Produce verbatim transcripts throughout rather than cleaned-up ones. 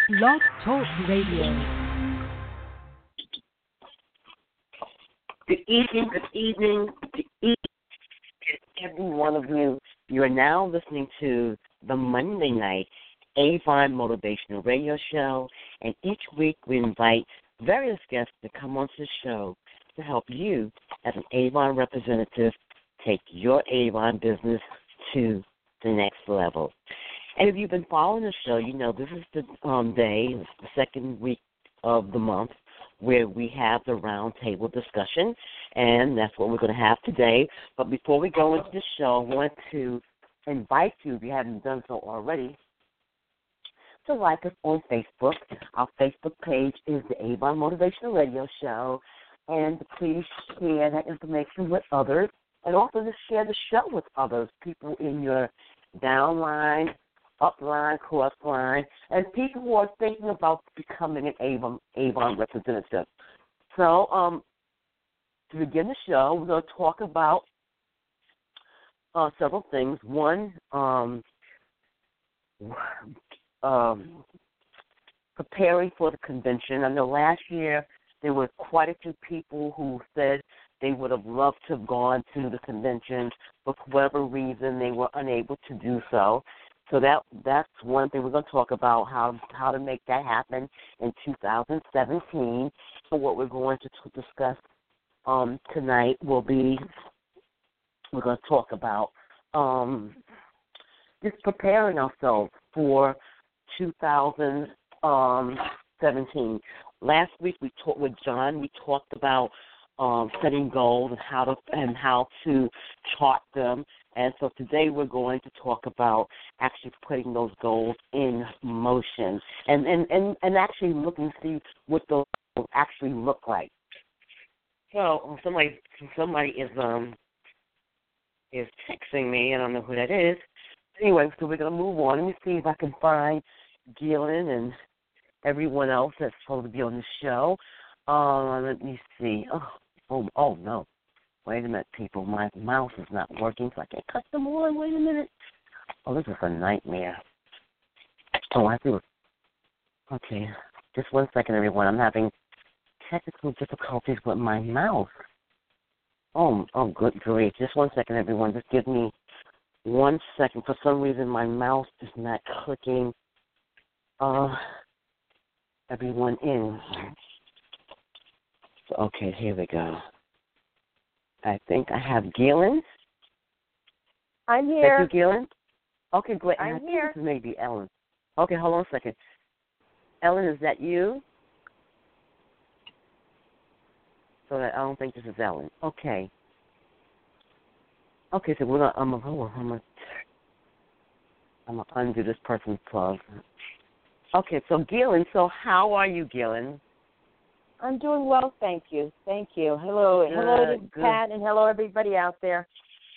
Blog Talk Radio. Good evening, good evening, good evening, every one of you. You are now listening to the Monday Night Avon Motivational Radio Show, and each week we invite various guests to come onto the show to help you, as an Avon representative, take your Avon business to the next level. And if you've been following the show, you know this is the um, day, the second week of the month, where we have the roundtable discussion, and that's what we're going to have today. But before we go into the show, I want to invite you, if you haven't done so already, to like us on Facebook. Our Facebook page is the Avon Motivational Radio Show, and please share that information with others, and also to share the show with others, people in your downline, upline, crossline, and people who are thinking about becoming an Avon, Avon representative. So um, to begin the show, we're going to talk about uh, several things. One, um, um, preparing for the convention. I know last year there were quite a few people who said they would have loved to have gone to the convention, but for whatever reason they were unable to do so. So that that's one thing we're going to talk about, how how to make that happen in two thousand seventeen. So what we're going to t- discuss um, tonight will be, we're going to talk about um, just preparing ourselves for two thousand seventeen. Last week we talked with John. We talked about um, setting goals and how to and how to chart them. And so today we're going to talk about actually putting those goals in motion and, and, and, and actually looking to see what those goals actually look like. So somebody somebody is um is texting me. I don't know who that is. Anyway, so we're going to move on. Let me see if I can find Gillian and everyone else that's supposed to be on the show. Uh, let me see. Oh, oh, oh no. Wait a minute, people. My mouse is not working, so I can't cut them on. Wait a minute. Oh, this is a nightmare. Oh, I do. Okay. Just one second, everyone. I'm having technical difficulties with my mouse. Oh, oh, good grief. Just one second, everyone. Just give me one second. For some reason, my mouse is not clicking uh, everyone in. So, okay, here we go. I think I have Gillian. I'm here. Thank you, Gillian. Okay, great. I'm I think here. this is maybe Ellen. Okay, hold on a second. Ellen, is that you? So that I don't think this is Ellen. Okay. Okay, so we're gonna, I'm gonna, hold on, I'm gonna, I'm gonna undo this person's plug. Okay, so Gillian, so how are you, Gillian? I'm doing well, thank you. Thank you. Hello, Good, hello to good. Pat, and hello everybody out there.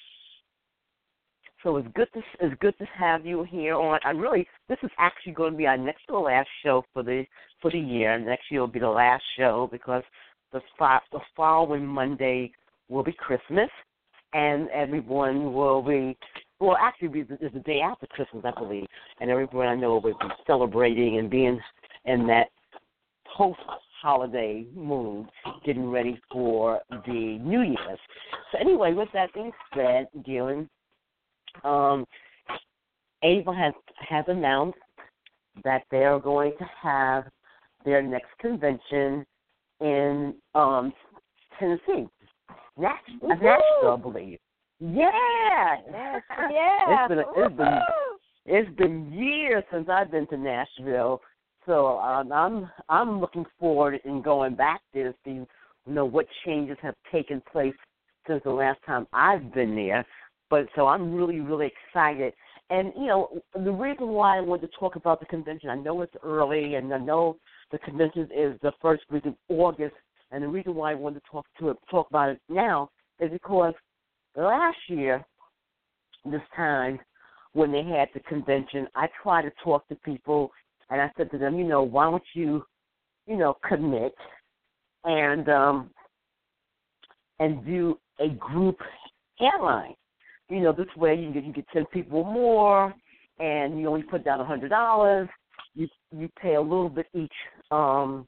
So it's good to it's good to have you here on. I really this is actually going to be our next to the last show for the for the year. Next year will be the last show because the the following Monday will be Christmas, and everyone will be well actually be the, it's the day after Christmas, I believe, and everyone I know will be celebrating and being in that post holiday mood, getting ready for the New Year's. So anyway, with that being said, Gillian, um, Avon has has announced that they are going to have their next convention in um, Tennessee, Nashville, Nashville, I believe. Yeah, Yes, yeah. it's been a, it's been it's been years since I've been to Nashville. So um, I'm I'm looking forward in going back there to see, you know, what changes have taken place since the last time I've been there. But so I'm really, really excited. And, you know, the reason why I wanted to talk about the convention, I know it's early, and I know the convention is the first week of August, and the reason why I wanted to talk to it, talk about it now is because last year, this time, when they had the convention, I tried to talk to people, and I said to them, you know, why don't you, you know, commit and um, and do a group airline. You know, this way you get you get ten people more, and you only put down a hundred dollars, you you pay a little bit each. Um,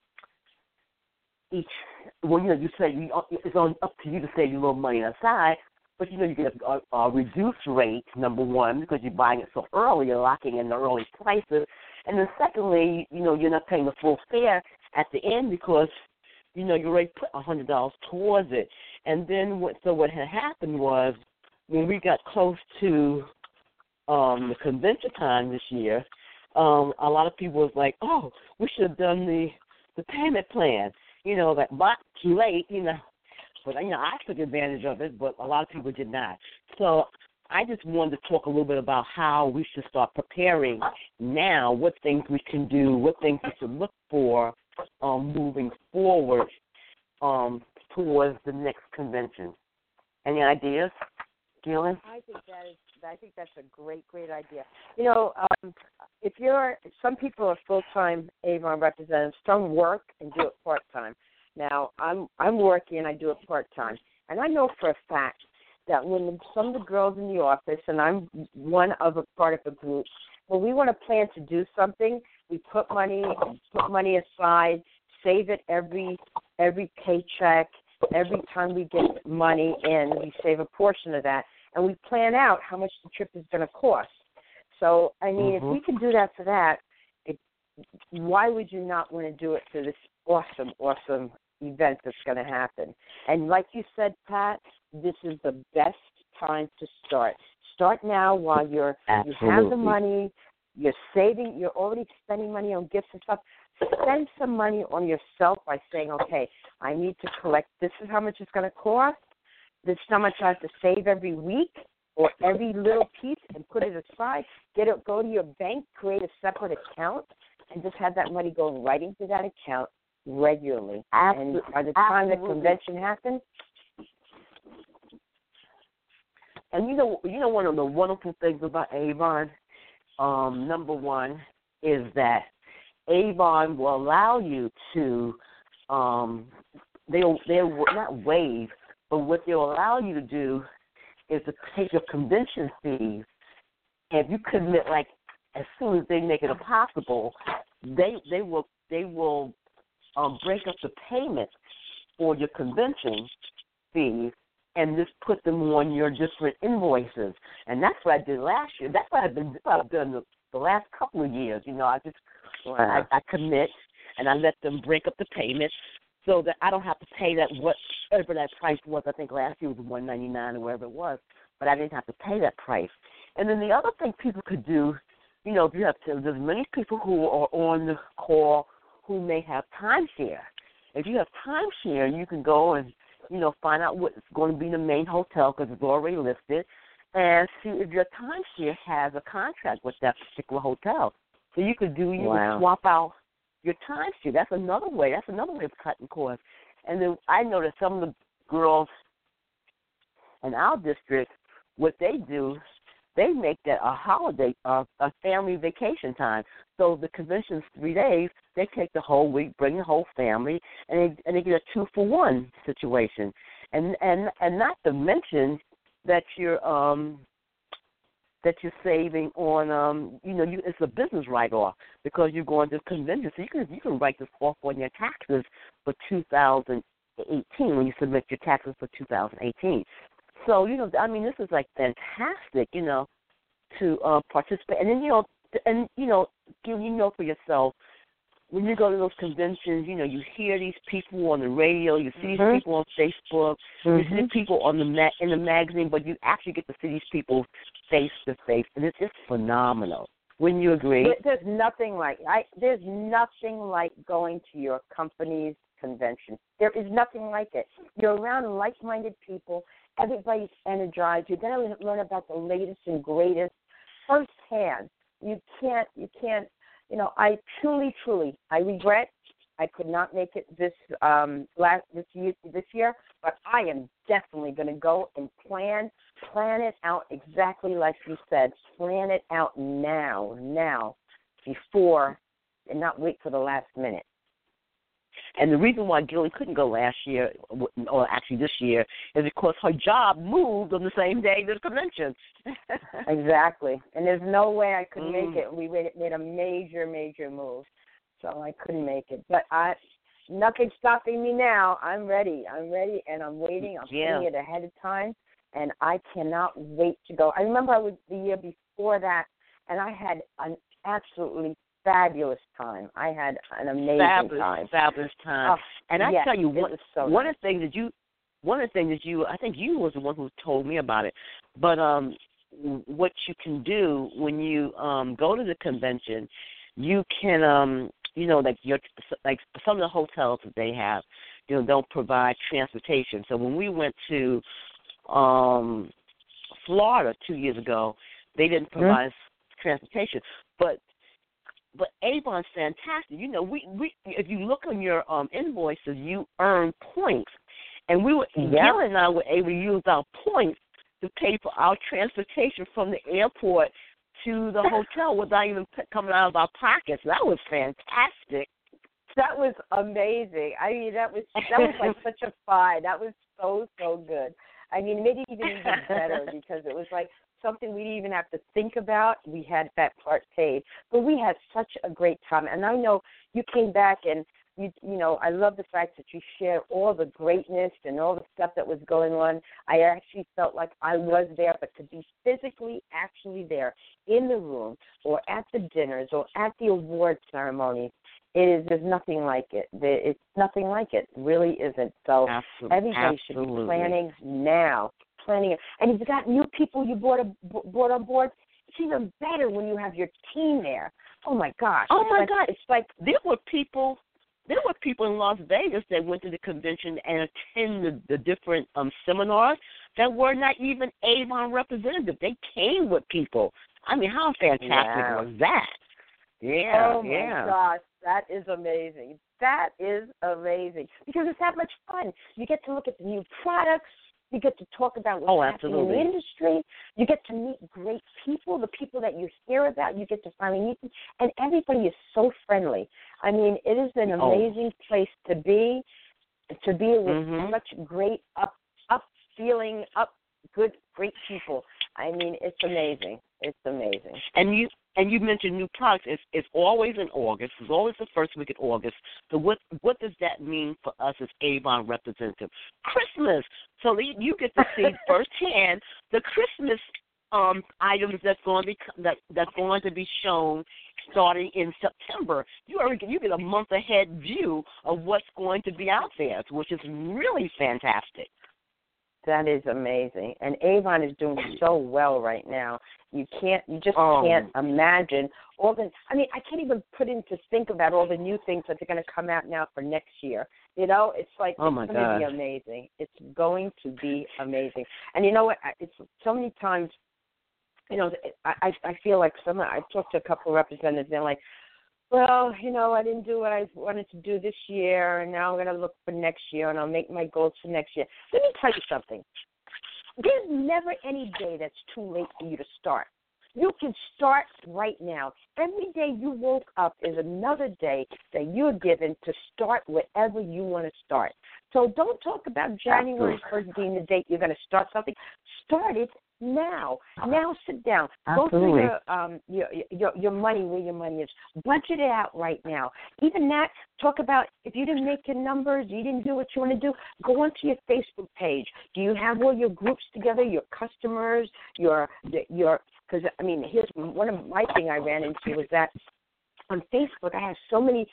each well, you know, you say you, it's on up to you to save your little money aside. But, you know, you get a, a, a reduced rate, number one, because you're buying it so early, you're locking in the early prices. And then secondly, you know, you're not paying the full fare at the end because, you know, you already put one hundred dollars towards it. And then what, so what had happened was when we got close to um, the convention time this year, um, a lot of people was like, oh, we should have done the, the payment plan. You know, that, but too late, you know. But, you know, I took advantage of it, but a lot of people did not. So I just wanted to talk a little bit about how we should start preparing now, what things we can do, what things we should look for um, moving forward um, towards the next convention. Any ideas, Gillian? I think that is. I think that's a great, great idea. You know, um, if you're, some people are full-time Avon representatives. Some work and do it part-time. Now, I'm I'm working and I do it part-time. And I know for a fact that when some of the girls in the office, and I'm one of a part of a group, when we want to plan to do something, we put money put money aside, save it every every paycheck, every time we get money in, we save a portion of that, and we plan out how much the trip is going to cost. So, I mean, mm-hmm. if we can do that for that, it, why would you not want to do it for this awesome, awesome event that's going to happen? And like you said, Pat, this is the best time to start. Start now while you're Absolutely. you have the money, you're saving, you're already spending money on gifts and stuff. Spend some money on yourself by saying, okay, I need to collect, this is how much it's going to cost, this is how much I have to save every week or every little piece, and put it aside. Get it, go to your bank, create a separate account, and just have that money going right into that account regularly. Absolutely. And by the time Absolutely. the convention happens, and you know, you know, one of the wonderful things about Avon, um, number one, is that Avon will allow you to, um, they'll they'll not waive, but what they'll allow you to do is to take your convention fees, and if you commit, like, as soon as they make it possible, they they will they will um, break up the payments for your convention fees and just put them on your different invoices. And that's what I did last year. That's what I've been that's what I've done the, the last couple of years. You know, I just I, I commit and I let them break up the payments so that I don't have to pay that whatever that price was. I think last year was one ninety nine or whatever it was, but I didn't have to pay that price. And then the other thing people could do, you know, if you have to, there's many people who are on the call who may have timeshare. If you have timeshare, you can go and, you know, find out what's going to be the main hotel because it's already listed, and see if your timeshare has a contract with that particular hotel. So you could do, you wow. can swap out your timeshare. That's another way. That's another way of cutting costs. And then I know that some of the girls in our district, what they do, they make that a holiday, uh, a family vacation time. So the convention's three days. They take the whole week, bring the whole family, and they and they get a two for one situation. And and and not to mention that you're um that you're saving on um you know you it's a business write off because you're going to the convention. So you can you can write this off on your taxes for two thousand eighteen when you submit your taxes for two thousand eighteen. So, you know, I mean, this is, like, fantastic, you know, to uh, participate. And then, you know, and, you know, you know for yourself, when you go to those conventions, you know, you hear these people on the radio, you see mm-hmm. these people on Facebook, mm-hmm. you see these people on the ma- in the magazine, but you actually get to see these people face-to-face, and it's just phenomenal. Wouldn't you agree? There's nothing like I. There's nothing like going to your company's convention. There is nothing like it. You're around like-minded people. Everybody's energized. You're going to learn about the latest and greatest firsthand. You can't, you can't, you know, I truly, truly, I regret I could not make it this um, last this year, this year, but I am definitely going to go and plan, plan it out exactly like you said. Plan it out now, now, before, and not wait for the last minute. And the reason why Gillian couldn't go last year, or actually this year, is because her job moved on the same day as the convention. Exactly. And there's no way I could mm. make it. We made a major, major move. So I couldn't make it. But I, nothing's stopping me now. I'm ready. I'm ready, and I'm waiting. I'm yeah. putting it ahead of time, and I cannot wait to go. I remember I was the year before that, and I had an absolutely fabulous time. I had an amazing fabulous, time. Fabulous time. Oh, and I yes, tell you, one, so one nice. of the things that you, one of the things that you, I think you was the one who told me about it. But um, what you can do when you um go to the convention, you can um, you know, like your like some of the hotels that they have, you know, don't provide transportation. So when we went to um Florida two years ago, they didn't provide mm-hmm. transportation, but But Avon's fantastic. You know, we, we if you look on your um, invoices, you earn points. And we were, yep. Gil and I were able to use our points to pay for our transportation from the airport to the hotel without even coming out of our pockets. That was fantastic. That was amazing. I mean, that was that was like such a fight. That was so, so good. I mean, it made it even even better because it was like something we didn't even have to think about. We had that part paid. But we had such a great time. And I know you came back and, you you know, I love the fact that you shared all the greatness and all the stuff that was going on. I actually felt like I was there, but to be physically actually there in the room or at the dinners or at the award ceremonies, it is, there's nothing like it. It's nothing like it. It really isn't. So Absolutely. everybody should Absolutely. be planning now. Planning it. And if you've got new people you brought, a, brought on board, it's even better when you have your team there. Oh, my gosh. Oh, it's my like, God. It's like there were people there were people in Las Vegas that went to the convention and attended the, the different um, seminars that were not even Avon representatives. They came with people. I mean, how fantastic yeah. was that? Yeah, oh, my yeah. gosh. That is amazing. That is amazing. Because it's that much fun. You get to look at the new products. You get to talk about what's oh, happening in the industry. You get to meet great people, the people that you hear about. You get to finally meet them. And everybody is so friendly. I mean, it is an amazing oh. place to be, to be with mm-hmm. such great, up, up feeling, up, good, great people. I mean, it's amazing. It's amazing. And you and you mentioned new products. It's, it's always in August. It's always the first week in August. So what what does that mean for us as Avon representative? Christmas. So you get to see firsthand the Christmas um, items that's going to be that that's going to be shown starting in September. You already you get a month ahead view of what's going to be out there, which is really fantastic. That is amazing. And Avon is doing so well right now. You can't, you just oh. can't imagine all the, I mean, I can't even put into think about all the new things that they're going to come out now for next year. You know, it's like, oh my it's going to be amazing. It's going to be amazing. And you know what, it's so many times, you know, I, I feel like some, I talked to a couple of representatives, and they're like, well, you know, I didn't do what I wanted to do this year, and now I'm going to look for next year, and I'll make my goals for next year. Let me tell you something. There's never any day that's too late for you to start. You can start right now. Every day you woke up is another day that you're given to start whatever you want to start. So don't talk about January first being the date you're going to start something. Start it now. Now sit down. Absolutely. Go through your, um, your, your, your money, where your money is. Budget it out right now. Even that, talk about if you didn't make your numbers, you didn't do what you want to do, go onto your Facebook page. Do you have all your groups together, your customers, your, your, because, I mean, here's one of my thing I ran into was that on Facebook I have so many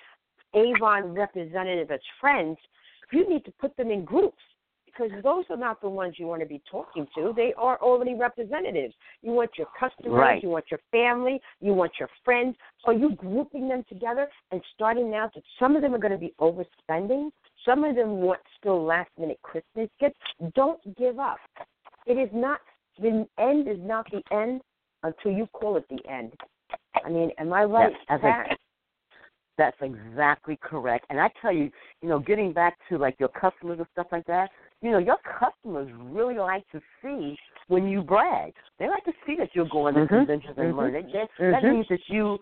Avon representatives as friends. You need to put them in groups, because those are not the ones you want to be talking to. They are already representatives. You want your customers, right. you want your family, you want your friends. Are you grouping them together and starting now that some of them are going to be overspending? Some of them want still last-minute Christmas gifts. Don't give up. It is not, the end is not the end until you call it the end. I mean, am I right, yes, Pat? That's exactly correct. And I tell you, you know, getting back to, like, your customers and stuff like that, you know, your customers really like to see when you brag. They like to see that you're going to mm-hmm. conventions and mm-hmm. learning. That, mm-hmm. that means that you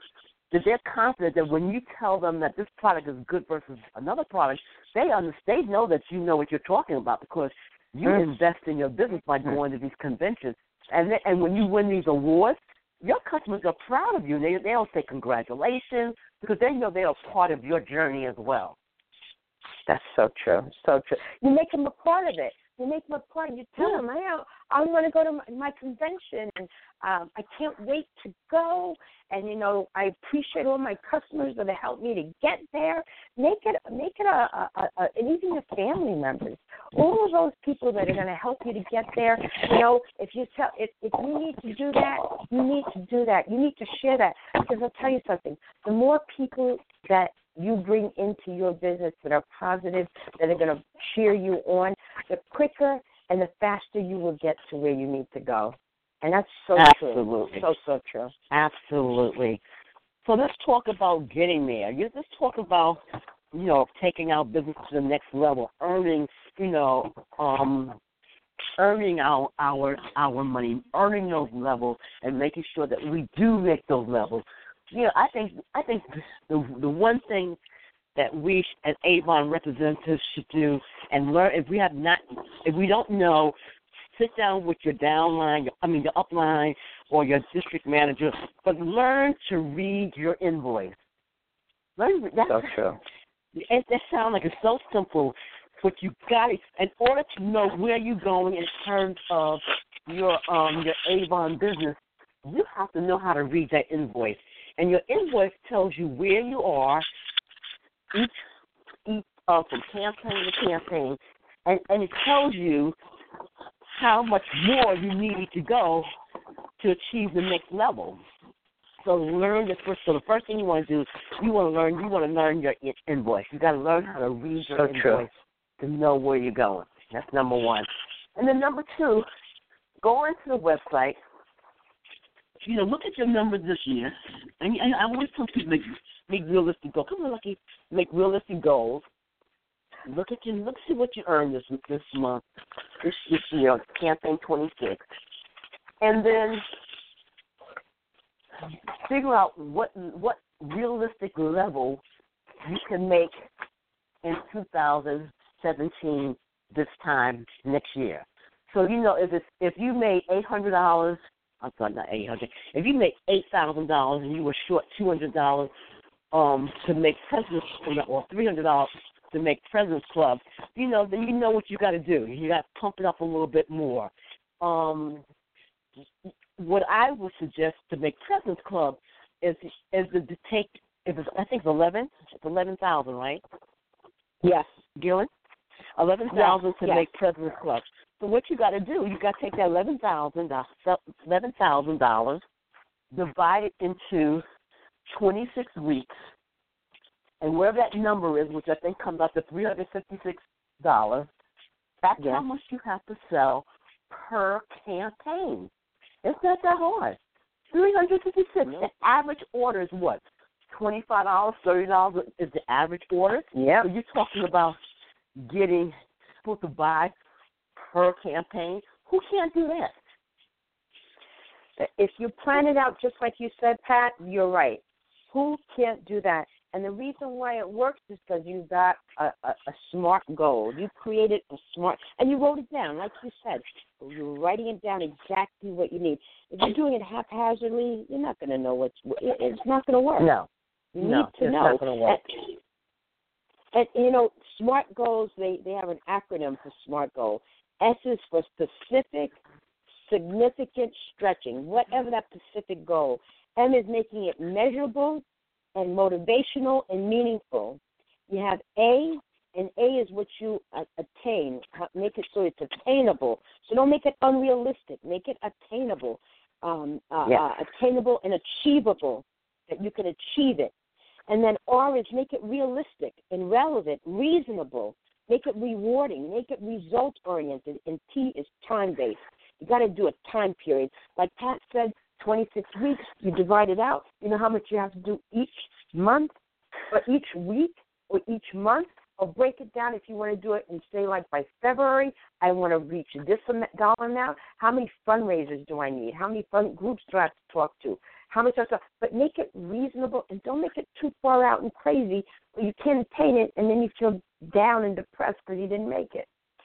that they're confident that when you tell them that this product is good versus another product, they understand, they know that you know what you're talking about because you mm. invest in your business by going to these conventions. And they, and when you win these awards, your customers are proud of you. They, they'll say congratulations because they know they are part of your journey as well. That's so true, so true. You make them a part of it. You make them a part. You tell yeah. them, hey, I'm going to go to my, my convention, and um, I can't wait to go. And you know, I appreciate all my customers that have helped me to get there. Make it, make it a, a, a, a and even your family members, all of those people that are going to help you to get there. You know, if you tell, if, if you need to do that, you need to do that. You need to share that because I'll tell you something. The more people that you bring into your business that are positive, that are going to cheer you on, the quicker and the faster you will get to where you need to go. And that's so Absolutely. true. So, so true. Absolutely. So let's talk about getting there. Let's talk about, you know, taking our business to the next level, earning, you know, um, earning our, our, our money, earning those levels, and making sure that we do make those levels. You know, I think I think the the one thing that we as Avon representatives should do and learn, if we have not, if we don't know, sit down with your downline, your, I mean your upline or your district manager, but learn to read your invoice. Learn that's so true. It, that sounds like it's so simple, but you got it in order to know where you're going in terms of your um your Avon business. You have to know how to read that invoice. And your invoice tells you where you are each, each uh, from campaign to campaign, and, and it tells you how much more you need to go to achieve the next level. So learn the first. So the first thing you want to do, you want to learn. You want to learn your invoice. You got to learn how to read your so invoice true. to know where you're going. That's number one. And then number two, go into the website. You know, look at your numbers this year, and, and I always tell people make make realistic goals. Come on, Lucky, make realistic goals. Look at your look, see what you earned this this month, this this year, campaign twenty-six, and then figure out what what realistic level you can make in two thousand seventeen this time next year. So you know, if it's if you made eight hundred dollars. I'm sorry, not eight hundred. If you make eight thousand dollars and you were short two hundred dollars um, to make President's or three hundred dollars to make President's Club, you know, then you know what you got to do. You got to pump it up a little bit more. Um, what I would suggest to make President's Club is is to take. If it's, I think it's eleven. It's eleven thousand, right? Yes, Gillen. Eleven thousand yes, to yes. make President's Club. So what you got to do, you got to take that eleven thousand eleven thousand dollars, divide it into twenty-six weeks, and wherever that number is, which I think comes out to three hundred fifty-six dollars, that's yes. how much you have to sell per campaign. It's not that hard. three hundred fifty-six. No. The average order is what? twenty-five dollars, thirty dollars is the average order. Yeah. So you're talking about getting people to buy per campaign. Who can't do that? If you plan it out just like you said, Pat, you're right. Who can't do that? And the reason why it works is because you got a, a, a smart goal. You created a smart, and you wrote it down, like you said. You're writing it down exactly what you need. If you're doing it haphazardly, you're not going to know what's. It, it's not going to work. No, you no, need to it's know. not going to work. And, and you know, SMART goals. They they have an acronym for SMART goal. S is for specific, significant stretching, whatever that specific goal. M is making it measurable and motivational and meaningful. You have A, and A is what you uh, attain. Make it so it's attainable. So don't make it unrealistic. Make it attainable, um, uh, yeah. uh, attainable and achievable, that you can achieve it. And then R is make it realistic and relevant, reasonable. Make it rewarding. Make it result-oriented. And T is time-based. You got to do a time period. Like Pat said, twenty-six weeks, you divide it out. You know how much you have to do each month or each week or each month? or break it down if you want to do it and say, like, by February, I want to reach this dollar amount. How many fundraisers do I need? How many fund groups do I have to talk to? How much stuff? But make it reasonable and don't make it too far out and crazy where you can't attain it and then you feel down and depressed because you didn't make it.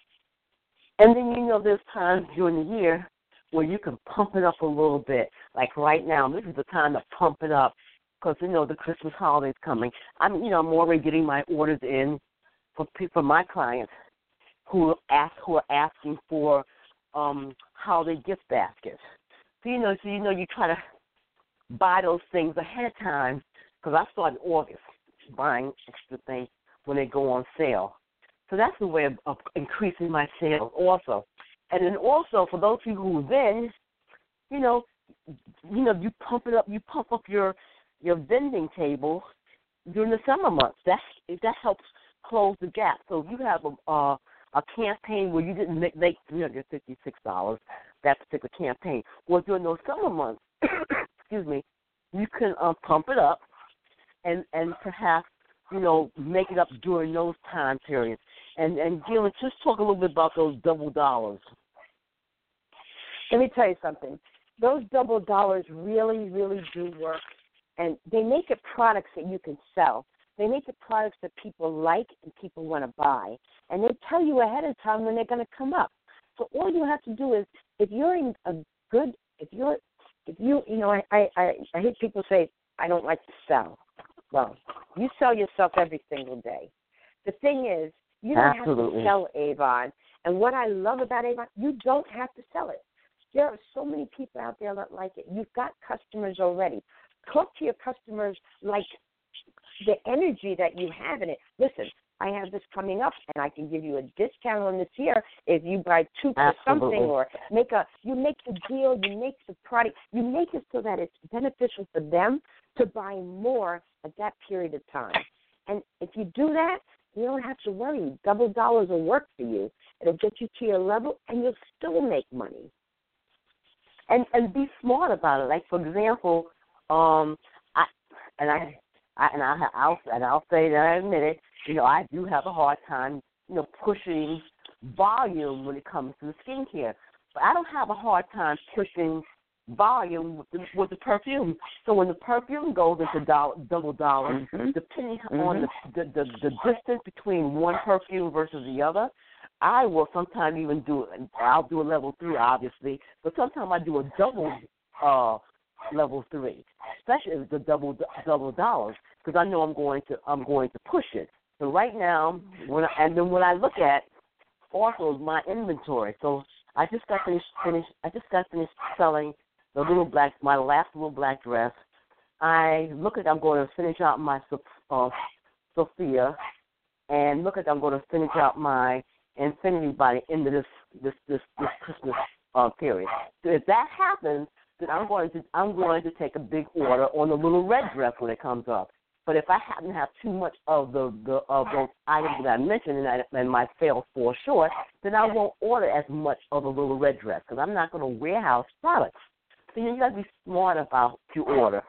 And then, you know, there's times during the year where you can pump it up a little bit. Like right now, this is the time to pump it up because, you know, the Christmas holiday's coming. I'm, you know, I'm already getting my orders in for for my clients who ask who are asking for um, holiday gift baskets. So, you know, so, you know, you try to buy those things ahead of time because I start in August buying extra things when they go on sale. So that's the way of, of increasing my sales also. And then also for those people who then, you know, you know, you pump it up, you pump up your your vending table during the summer months. That that helps close the gap. So if you have a uh, a campaign where you didn't make, make three hundred fifty-six dollars that particular campaign, well during those summer months, excuse me, you can um, pump it up and and perhaps, you know, make it up during those time periods. And, and Gillian, just talk a little bit about those double dollars. Let me tell you something. Those double dollars really, really do work. And they make it products that you can sell. They make it products that people like and people want to buy. And they tell you ahead of time when they're going to come up. So all you have to do is, if you're in a good, if you're, if you, you know, I, I, I, I hear people say, I don't like to sell. Well, you sell yourself every single day. The thing is, you don't Absolutely. have to sell Avon. And what I love about Avon, you don't have to sell it. There are so many people out there that like it. You've got customers already. Talk to your customers like the energy that you have in it. Listen, I have this coming up, and I can give you a discount on this here if you buy two for Absolutely. something, or make a you make the deal, you make the product, you make it so that it's beneficial for them to buy more at that period of time. And if you do that, you don't have to worry. Double dollars will work for you. It'll get you to your level, and you'll still make money. And and be smart about it. Like for example, um, I and I, I and I I'll and I'll say that I admit it. You know, I do have a hard time, you know, pushing volume when it comes to the skincare. But I don't have a hard time pushing volume with the, with the perfume. So when the perfume goes into dollar, double dollars, mm-hmm. depending mm-hmm. on the, the, the, the distance between one perfume versus the other, I will sometimes even do, I'll do a level three, obviously, but sometimes I do a double uh, level three, especially if it's a double double dollars, because I know I'm going to I'm going to push it. So right now, when I, and then when I look at also my inventory, so I just got finished finished I just got finished selling the little black my last little black dress. I look at I'm going to finish out my uh, Sophia, and look at I'm going to finish out my Infinity by the end of this this this, this Christmas uh, period. So if that happens, then I'm going to I'm going to take a big order on the little red dress when it comes up. But if I happen to have too much of the, the of those items that I mentioned and, I, and my sales fall short, then I won't order as much of the little red dress because I'm not going to warehouse products. So you got to be smart about what you order.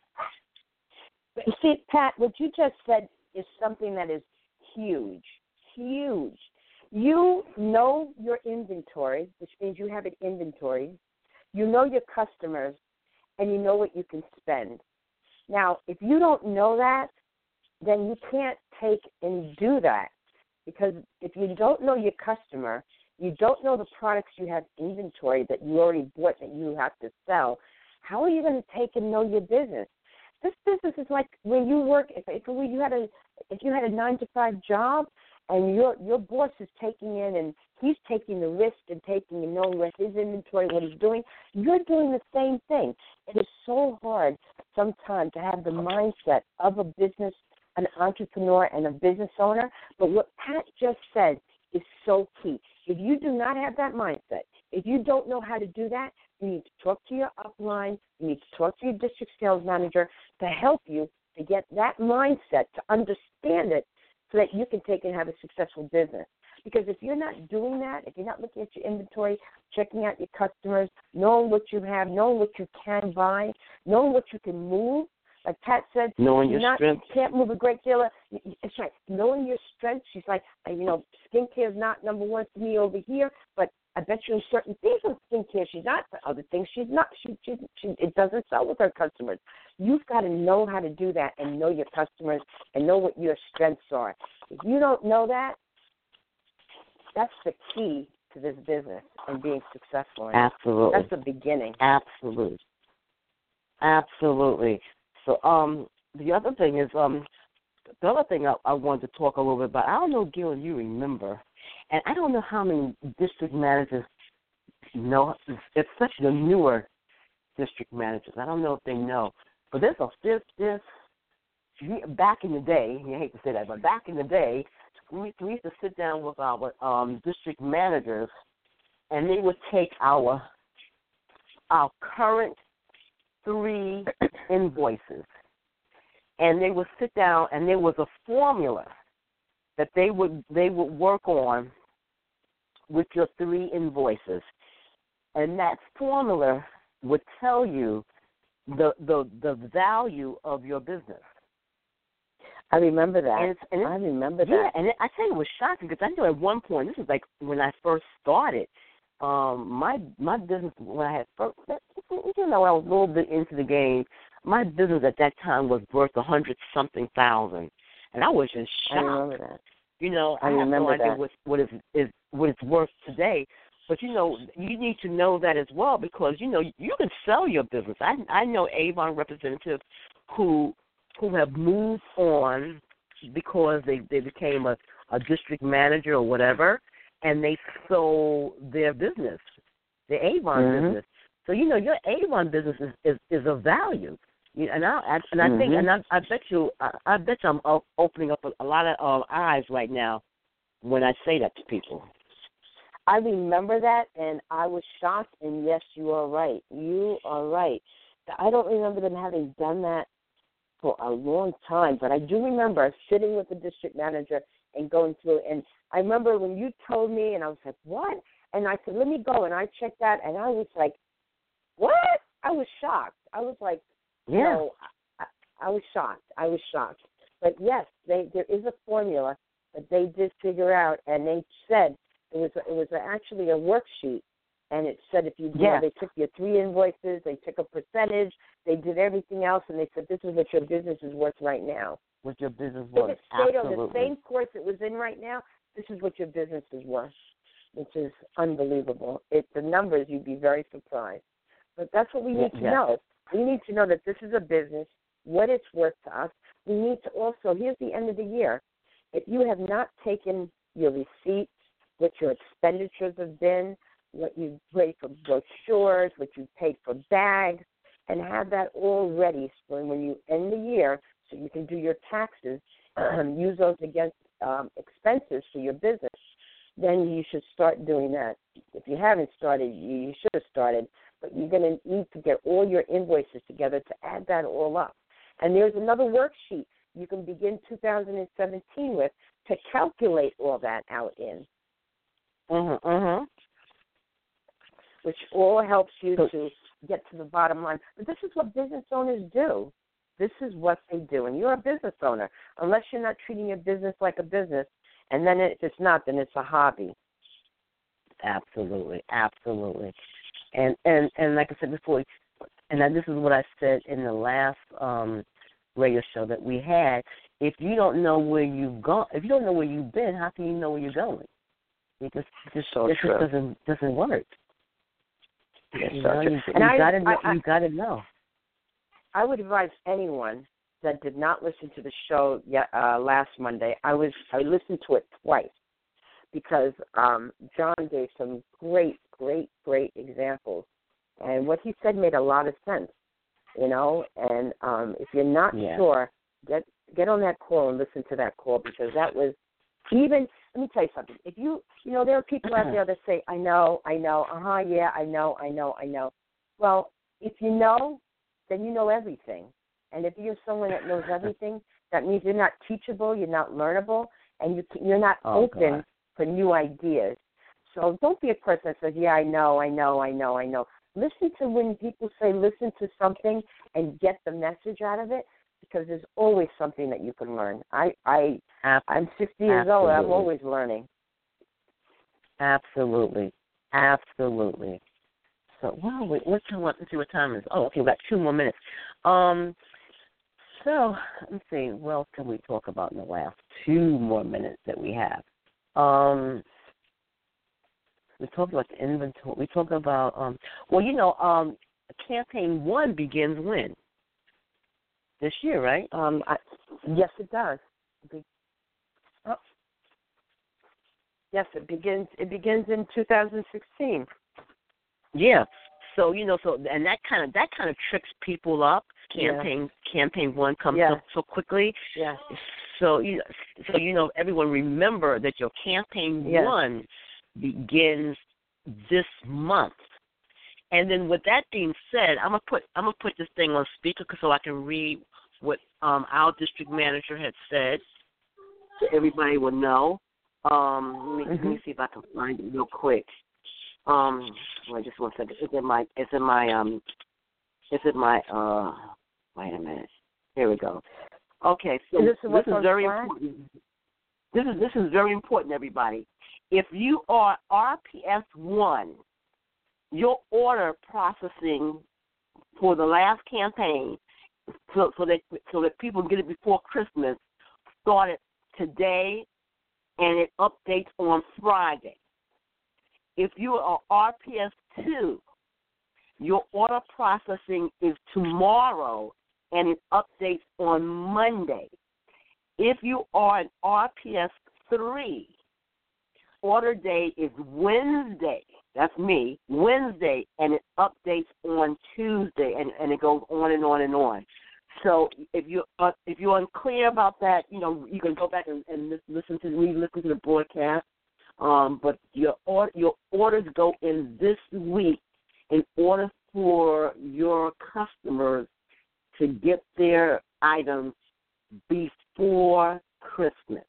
You see, Pat, what you just said is something that is huge, huge. You know your inventory, which means you have an inventory. You know your customers, and you know what you can spend. Now, if you don't know that, then you can't take and do that, because if you don't know your customer, you don't know the products you have inventory that you already bought that you have to sell, how are you going to take and know your business? This business is like when you work, if, if you had a if you had a nine to five job, and your your boss is taking in and he's taking the risk and taking and knowing what his inventory, what he's doing, you're doing the same thing. It is so hard sometimes to have the mindset of a business, an entrepreneur and a business owner. But what Pat just said is so key. If you do not have that mindset, if you don't know how to do that, you need to talk to your upline, you need to talk to your district sales manager to help you to get that mindset, to understand it, so that you can take and have a successful business. Because if you're not doing that, if you're not looking at your inventory, checking out your customers, knowing what you have, knowing what you can buy, knowing what you can move, like Pat said, knowing you're your not, strengths. you can't move a great deal. Of, it's right. Knowing your strengths. She's like, you know, skincare is not number one for me over here, but I bet you in certain things with skincare she's not. For other things she's not. She, she, she, it doesn't sell with her customers. You've got to know how to do that and know your customers and know what your strengths are. If you don't know that, that's the key to this business and being successful in it. Absolutely. That's the beginning. Absolutely. Absolutely. So um, the other thing is, um, the other thing I, I wanted to talk a little bit about, I don't know, Gil, you remember, and I don't know how many district managers know, especially the newer district managers. I don't know if they know, but there's a there's, there's back in the day, you hate to say that, but back in the day, we, we used to sit down with our um, district managers, and they would take our our current three invoices, and they would sit down, and there was a formula that they would they would work on with your three invoices, and that formula would tell you the the, the value of your business. I remember that. And it's, and it's, I remember that. Yeah, and it, I tell you, it was shocking because I knew at one point, this was like when I first started, um, my my business, when I had first, you know, I was a little bit into the game, my business at that time was worth a hundred something thousand. And I was just shocked. I remember that. You know, I, I have remember no idea that. what, what, is, is, what it's worth today. But, you know, you need to know that as well because, you know, you can sell your business. I I know Avon representatives who who have moved on because they, they became a, a district manager or whatever, and they sold their business, the Avon mm-hmm. business. So, you know, your Avon business is, is, is of value. You know, and I and I mm-hmm. think and I, I bet you I, I bet you I'm o- opening up a, a lot of uh, eyes right now when I say that to people. I remember that, and I was shocked. And yes, you are right. You are right. I don't remember them having done that for a long time, but I do remember sitting with the district manager and going through. And I remember when you told me, and I was like, "What?" And I said, "Let me go." And I checked that, and I was like, "What?" I was shocked. I was like. Yeah, You know, I, I was shocked. I was shocked. But yes, they there is a formula that they did figure out, and they said it was it was actually a worksheet, and it said if you, you yeah. know, they took your three invoices, they took a percentage, they did everything else, and they said this is what your business is worth right now. What your business If worth? it stayed Absolutely. on the same course it was in right now, this is what your business is worth, which is unbelievable. It the numbers, you'd be very surprised. But that's what we need yeah, to yeah. know. We need to know that this is a business, what it's worth to us. We need to also, here's the end of the year. If you have not taken your receipts, what your expenditures have been, what you paid for brochures, what you paid for bags, and have that all ready for when you end the year so you can do your taxes, um, use those against um, expenses for your business, then you should start doing that. If you haven't started, you, you should have started. But you're going to need to get all your invoices together to add that all up. And there's another worksheet you can begin two thousand seventeen with to calculate all that out in, Mm-hmm, mm-hmm. which all helps you So, to get to the bottom line. But this is what business owners do. This is what they do. And you're a business owner. Unless you're not treating your business like a business, and then if it's not, then it's a hobby. Absolutely, absolutely. And, and and like I said before, and this is what I said in the last um, radio show that we had. If you don't know where you've gone, if you don't know where you've been, how can you know where you're going? It just, just, So it true. just doesn't doesn't work. Yes, you so know, true. you, And you I, gotta know. I, I, you gotta know. I would advise anyone that did not listen to the show yet, uh, last Monday. I was I listened to it twice because um, John gave some great, great, great examples. And what he said made a lot of sense, you know. And um, if you're not Yeah. sure, get get on that call and listen to that call because that was even. Let me tell you something. If you, you know, there are people out there that say, "I know, I know, uh huh, yeah, I know, I know, I know." Well, if you know, then you know everything. And if you're someone that knows everything, that means you're not teachable, you're not learnable, and you you're not Oh, open God. for new ideas. So don't be a person that says, "Yeah, I know, I know, I know, I know." listen to when people say listen to something and get the message out of it, because there's always something that you can learn. I, I, I'm sixty years Absolutely. old. I'm always learning. Absolutely. Absolutely. So, wow, wait, what time? Let's see what time it is. Oh, okay, we got two more minutes. Um, so, let's see, what else can we talk about in the last two more minutes that we have? Um, we talked about the inventory. We talked about, um, well, you know, um, campaign one begins when? This year, right? Um, I, yes, it does. Be, oh, yes, it begins. It begins in two thousand sixteen. Yeah. So you know, so and that kind of that kind of tricks people up. Campaign yeah. campaign one comes yeah. up so quickly. Yeah. So you so you know, everyone remember that your campaign yeah. one begins this month. And then with that being said, I'm gonna put I'm gonna put this thing on speaker so I can read what um, our district manager had said, so everybody will know. Um, let, me, mm-hmm. let me see if I can find it real quick. Um, wait, just one second. It's in my it's in my um it's in my uh wait a minute. Here we go. Okay, so is this, this is very flag? important. This is this is very important, everybody. If you are R P S one, your order processing for the last campaign, so, so that so that people get it before Christmas, started today, and it updates on Friday. If you are R P S two, your order processing is tomorrow, and it updates on Monday. If you are an R P S three, order day is Wednesday. That's me, Wednesday, and it updates on Tuesday, and, and it goes on and on and on. So if you uh, if you're unclear about that, you know, you can go back and, and listen to re-listen to the broadcast. Um, but your or, your orders go in this week in order for your customers to get their items before Christmas.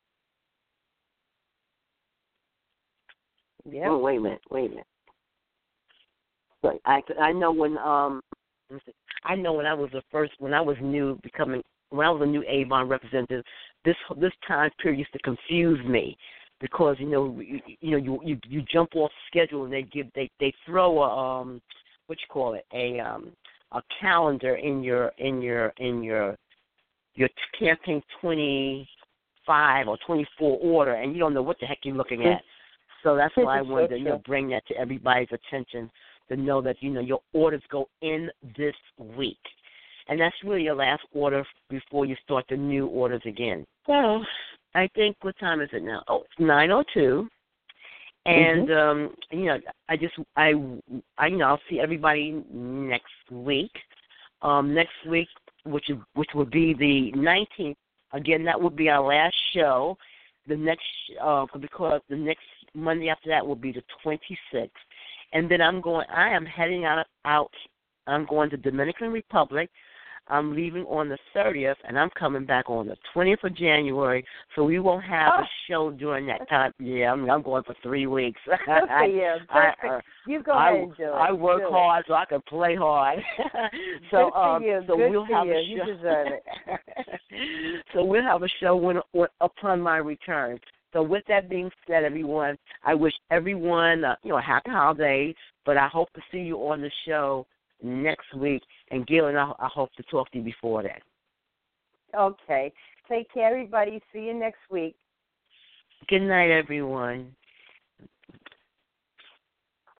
Yeah. Oh, wait a minute, wait a minute. But I, I know when um I know when I was the first when I was new becoming when I was a new Avon representative, this this time period used to confuse me because you know you, you know you, you you jump off schedule and they give they they throw a um what you call it a um a calendar in your in your in your your campaign twenty-five or twenty-four order, and you don't know what the heck you're looking at. So that's why I wanted to you know, bring that to everybody's attention to know that, you know, your orders go in this week. And that's really your last order before you start the new orders again. So I think, what time is it now? Oh, it's nine oh two. And, mm-hmm. um, you know, I just, I, I, you know, I'll see everybody next week. Um, next week, which, which will be the nineteenth. Again, that will be our last show. The next, uh, because the next Monday after that will be the twenty-sixth. And then I'm going, I am heading out, out, I'm going to Dominican Republic. I'm leaving on the thirtieth, and I'm coming back on the twentieth of January, so we won't have oh. a show during that time. Yeah, I'm, I'm going for three weeks. Good for you. Perfect. I, uh, you go I, ahead and do it. I work do hard it. so I can play hard. so, Good for um, you. so Good we'll for have you. a You show. deserve it. So we'll have a show when, when, upon my return. So with that being said, everyone, I wish everyone, uh, you know, a happy holiday, but I hope to see you on the show next week. And Gillian, I, I hope to talk to you before that. Okay. Take care, everybody. See you next week. Good night, everyone.